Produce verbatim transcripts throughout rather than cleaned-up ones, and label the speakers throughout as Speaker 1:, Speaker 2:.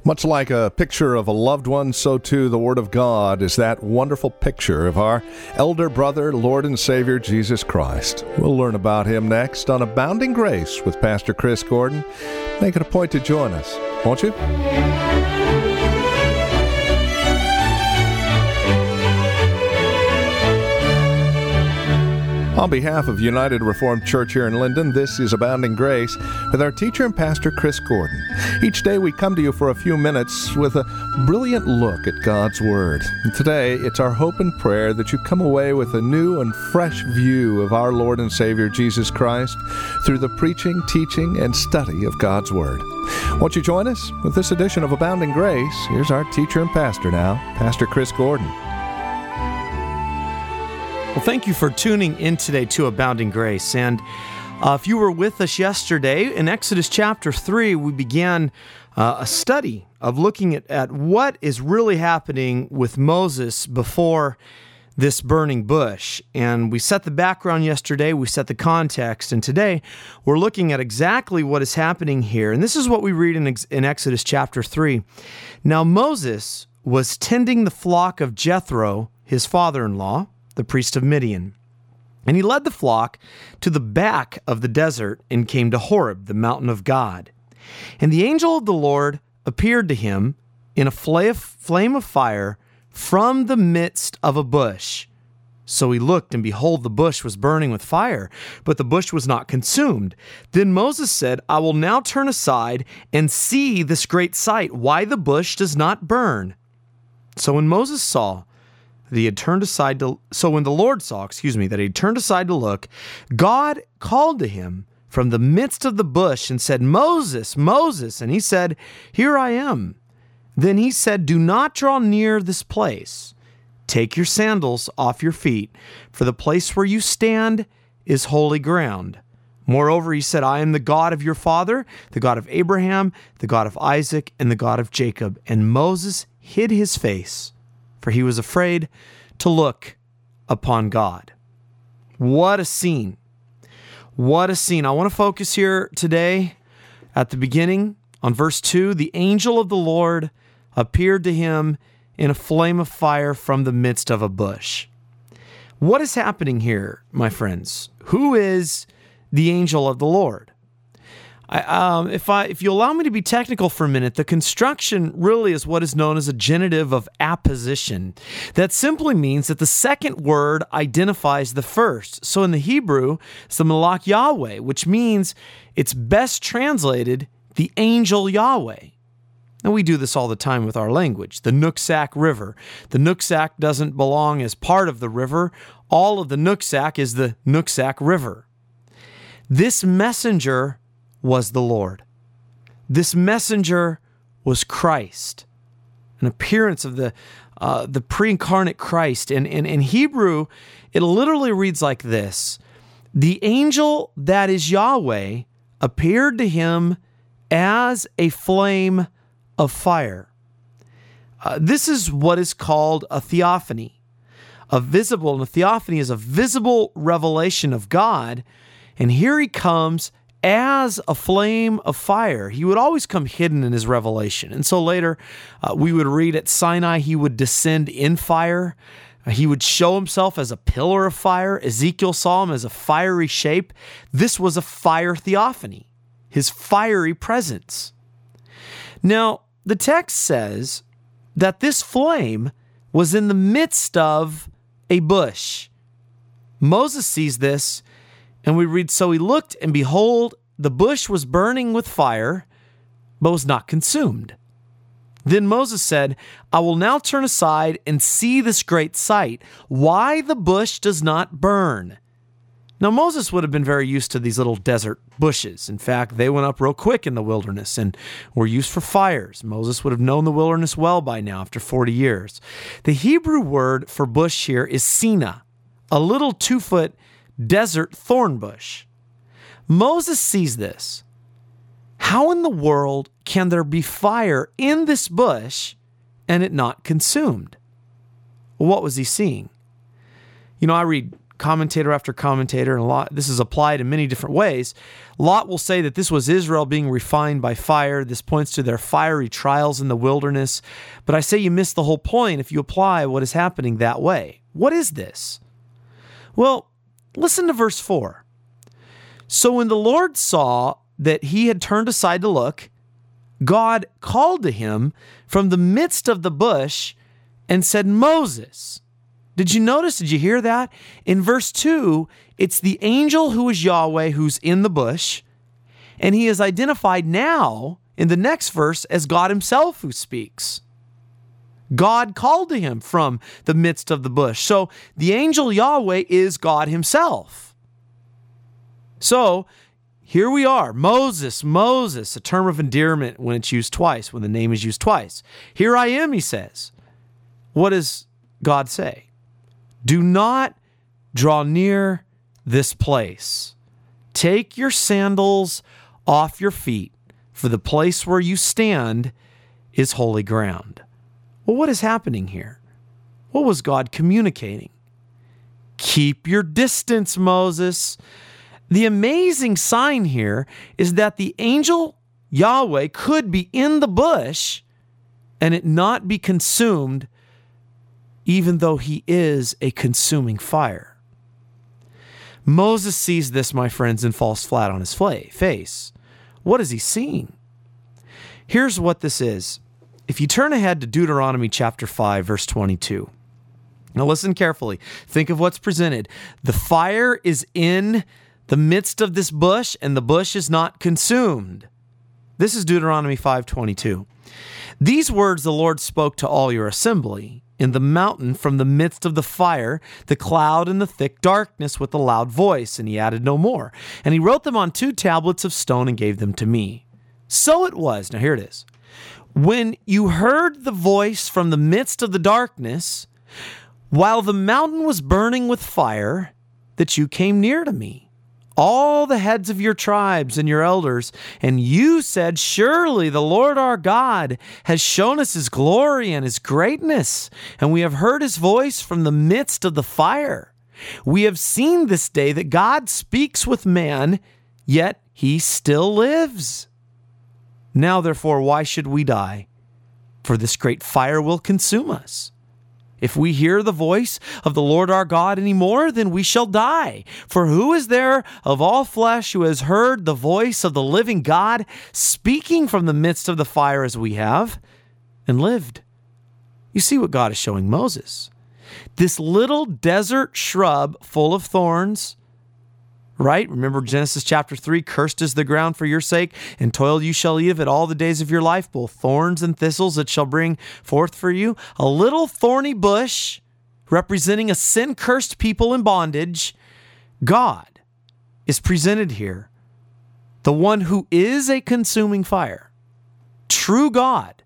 Speaker 1: Much like a picture of a loved one, so too the Word of God is that wonderful picture of our elder brother, Lord and Savior, Jesus Christ. We'll learn about him next on Abounding Grace with Pastor Chris Gordon. Make it a point to join us, won't you? On behalf of United Reformed Church here in Linden, this is Abounding Grace with our teacher and pastor, Chris Gordon. Each day we come to you for a few minutes with a brilliant look at God's Word. And today, it's our hope and prayer that you come away with a new and fresh view of our Lord and Savior, Jesus Christ, through the preaching, teaching, and study of God's Word. Won't you join us with this edition of Abounding Grace? Here's our teacher and pastor now, Pastor Chris Gordon.
Speaker 2: Well, thank you for tuning in today to Abounding Grace. And uh, if you were with us yesterday, in Exodus chapter three, we began uh, a study of looking at, at what is really happening with Moses before this burning bush. And we set the background yesterday, we set the context, and today we're looking at exactly what is happening here. And this is what we read in, in Exodus chapter three. Now Moses was tending the flock of Jethro, his father-in-law, the priest of Midian. And he led the flock to the back of the desert and came to Horeb, the mountain of God. And the angel of the Lord appeared to him in a flame of fire from the midst of a bush. So he looked, and behold, the bush was burning with fire, but the bush was not consumed. Then Moses said, I will now turn aside and see this great sight, why the bush does not burn. So when Moses saw that he had turned aside to, so when the Lord saw, excuse me, that he had turned aside to look, God called to him from the midst of the bush and said, Moses, Moses. And he said, Here I am. Then he said, Do not draw near this place. Take your sandals off your feet, for the place where you stand is holy ground. Moreover, he said, I am the God of your father, the God of Abraham, the God of Isaac, and the God of Jacob. And Moses hid his face, for he was afraid to look upon God. What a scene. What a scene. I want to focus here today at the beginning on verse two. The angel of the Lord appeared to him in a flame of fire from the midst of a bush. What is happening here, my friends? Who is the angel of the Lord? I, um, if I, if you allow me to be technical for a minute, the construction really is what is known as a genitive of apposition. That simply means that the second word identifies the first. So in the Hebrew, it's the Malach Yahweh, which means it's best translated the angel Yahweh. Now, we do this all the time with our language. The Nooksack River. The Nooksack doesn't belong as part of the river. All of the Nooksack is the Nooksack River. This messenger was the Lord. This messenger was Christ, an appearance of the uh, the pre-incarnate Christ. And in Hebrew, it literally reads like this: The angel that is Yahweh appeared to him as a flame of fire. Uh, this is what is called a theophany. A visible, and a theophany is a visible revelation of God. And here he comes as a flame of fire. He would always come hidden in his revelation. And so later, uh, we would read at Sinai, he would descend in fire. Uh, he would show himself as a pillar of fire. Ezekiel saw him as a fiery shape. This was a fire theophany, his fiery presence. Now, the text says that this flame was in the midst of a bush. Moses sees this, and we read, So he looked, and behold, the bush was burning with fire, but was not consumed. Then Moses said, I will now turn aside and see this great sight, why the bush does not burn. Now, Moses would have been very used to these little desert bushes. In fact, they went up real quick in the wilderness and were used for fires. Moses would have known the wilderness well by now after forty years. The Hebrew word for bush here is sina, a little two-foot desert thorn bush. Moses sees this. How in the world can there be fire in this bush and it not consumed? Well, what was he seeing? You know, I read commentator after commentator, and a lot, this is applied in many different ways. Lot will say that this was Israel being refined by fire. This points to their fiery trials in the wilderness. But I say you miss the whole point if you apply what is happening that way. What is this? Well, listen to verse four. So when the Lord saw that he had turned aside to look, God called to him from the midst of the bush and said, Moses. Did you notice? Did you hear that? In verse two, it's the angel who is Yahweh who's in the bush, and he is identified now in the next verse as God himself who speaks. God called to him from the midst of the bush. So the angel Yahweh is God himself. So here we are, Moses, Moses, a term of endearment when it's used twice, when the name is used twice. Here I am, he says. What does God say? Do not draw near this place. Take your sandals off your feet, for the place where you stand is holy ground. Well, what is happening here? What was God communicating? Keep your distance, Moses. The amazing sign here is that the angel Yahweh could be in the bush and it not be consumed, even though he is a consuming fire. Moses sees this, my friends, and falls flat on his face. What is he seeing? Here's what this is. If you turn ahead to Deuteronomy chapter five, verse twenty-two. Now listen carefully. Think of what's presented. The fire is in the midst of this bush, and the bush is not consumed. This is Deuteronomy five twenty-two. These words the Lord spoke to all your assembly in the mountain from the midst of the fire, the cloud, and the thick darkness with a loud voice. And he added no more. And he wrote them on two tablets of stone and gave them to me. So it was, now here it is, when you heard the voice from the midst of the darkness, while the mountain was burning with fire, that you came near to me, all the heads of your tribes and your elders, and you said, surely the Lord our God has shown us his glory and his greatness, and we have heard his voice from the midst of the fire. We have seen this day that God speaks with man, yet he still lives. Now, therefore, why should we die? For this great fire will consume us. If we hear the voice of the Lord our God any more, then we shall die. For who is there of all flesh who has heard the voice of the living God speaking from the midst of the fire as we have, and lived? You see what God is showing Moses. This little desert shrub full of thorns, right? Remember Genesis chapter three, cursed is the ground for your sake, and toil you shall eat of it all the days of your life, both thorns and thistles it shall bring forth for you. A little thorny bush representing a sin-cursed people in bondage. God is presented here, the one who is a consuming fire. True God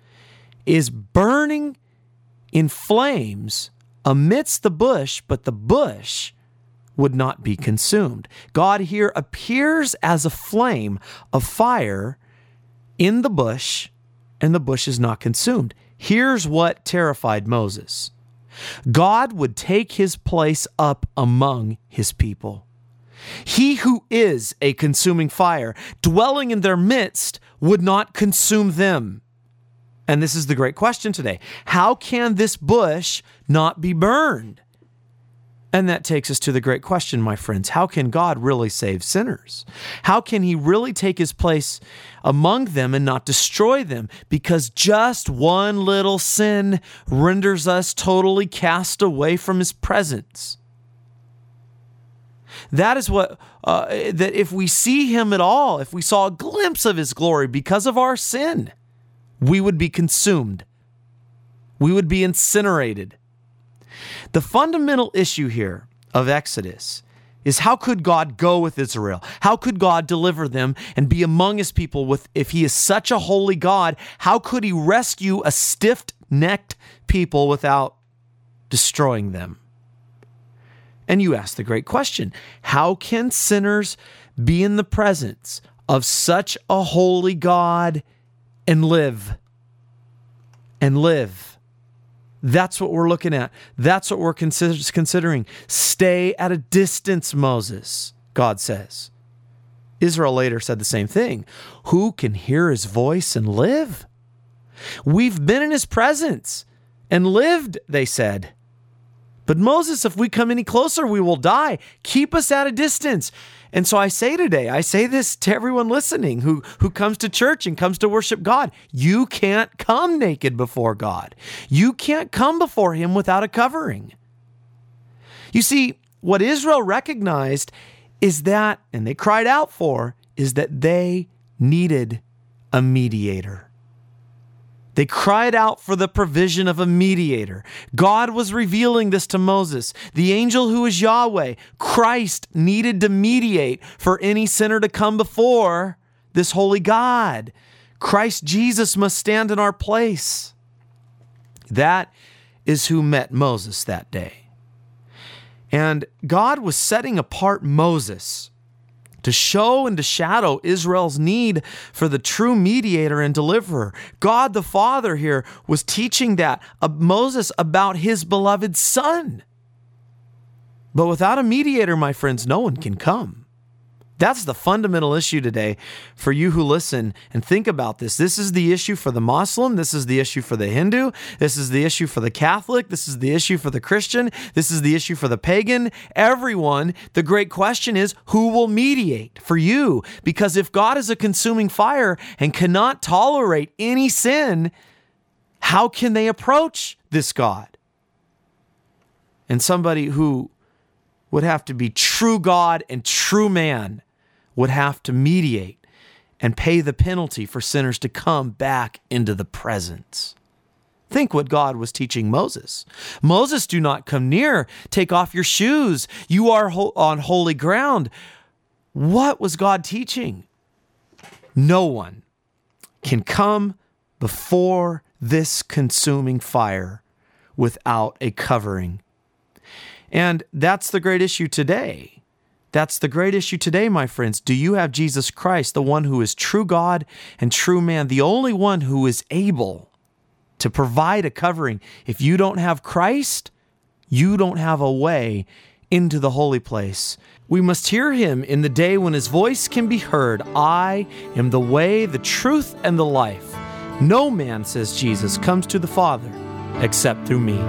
Speaker 2: is burning in flames amidst the bush, but the bush would not be consumed. God here appears as a flame of fire in the bush, and the bush is not consumed. Here's what terrified Moses. God would take his place up among his people. He who is a consuming fire, dwelling in their midst, would not consume them. And this is the great question today. How can this bush not be burned? And that takes us to the great question, my friends. How can God really save sinners? How can he really take his place among them and not destroy them? Because just one little sin renders us totally cast away from his presence. That is what, uh, that if we see him at all, if we saw a glimpse of his glory because of our sin, we would be consumed. We would be incinerated. The fundamental issue here of Exodus is how could God go with Israel? How could God deliver them and be among his people with, if he is such a holy God, how could he rescue a stiff-necked people without destroying them? And you ask the great question, how can sinners be in the presence of such a holy God and live? And live. That's what we're looking at. That's what we're consider- considering. Stay at a distance, Moses, God says. Israel later said the same thing. Who can hear his voice and live? We've been in his presence and lived, they said. But Moses, if we come any closer, we will die. Keep us at a distance. And so I say today, I say this to everyone listening who, who comes to church and comes to worship God. You can't come naked before God. You can't come before him without a covering. You see, what Israel recognized is that, and they cried out for, is that they needed a mediator. They cried out for the provision of a mediator. God was revealing this to Moses. The angel who is Yahweh, Christ, needed to mediate for any sinner to come before this holy God. Christ Jesus must stand in our place. That is who met Moses that day. And God was setting apart Moses to show and to shadow Israel's need for the true mediator and deliverer. God the Father here was teaching that of Moses about his beloved Son. But without a mediator, my friends, no one can come. That's the fundamental issue today for you who listen and think about this. This is the issue for the Muslim. This is the issue for the Hindu. This is the issue for the Catholic. This is the issue for the Christian. This is the issue for the pagan. Everyone, the great question is, who will mediate for you? Because if God is a consuming fire and cannot tolerate any sin, how can they approach this God? And somebody who would have to be true God and true man would have to mediate and pay the penalty for sinners to come back into the presence. Think what God was teaching Moses. Moses, do not come near. Take off your shoes. You are ho- on holy ground. What was God teaching? No one can come before this consuming fire without a covering. And that's the great issue today. That's the great issue today, my friends. Do you have Jesus Christ, the one who is true God and true man, the only one who is able to provide a covering? If you don't have Christ, you don't have a way into the holy place. We must hear him in the day when his voice can be heard. I am the way, the truth, and the life. No man, says Jesus, comes to the Father except through me.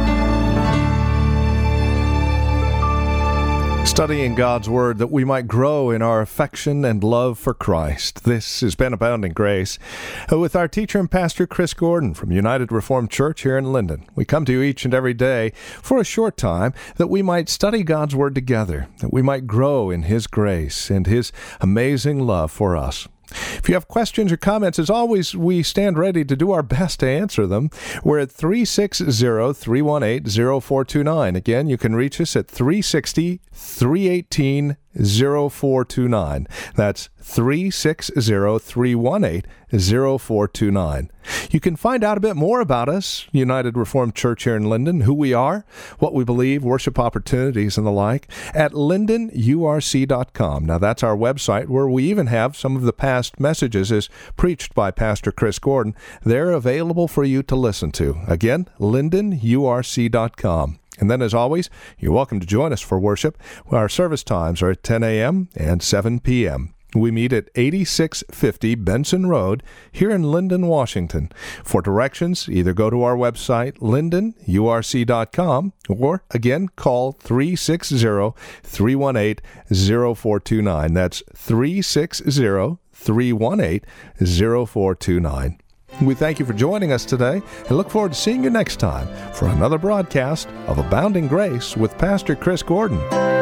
Speaker 1: Studying God's Word that we might grow in our affection and love for Christ. This has been Abounding Grace with our teacher and pastor, Chris Gordon from United Reformed Church here in Linden. We come to you each and every day for a short time that we might study God's Word together, that we might grow in His grace and His amazing love for us. If you have questions or comments, as always, we stand ready to do our best to answer them. We're at three six zero, three one eight, zero four two nine. Again, you can reach us at three six zero, three one eight, zero four two nine. That's three six zero, three one eight, zero four two nine. You can find out a bit more about us, United Reformed Church here in Linden, who we are, what we believe, worship opportunities, and the like, at linden u r c dot com. Now, that's our website where we even have some of the past messages as preached by Pastor Chris Gordon. They're available for you to listen to. Again, linden u r c dot com. And then, as always, you're welcome to join us for worship. Our service times are at ten a.m. and seven p.m. We meet at eighty-six fifty Benson Road here in Linden, Washington. For directions, either go to our website, linden u r c dot com, or, again, call three six zero, three one eight, zero four two nine. That's three six zero, three one eight, zero four two nine. We thank you for joining us today and look forward to seeing you next time for another broadcast of Abounding Grace with Pastor Chris Gordon.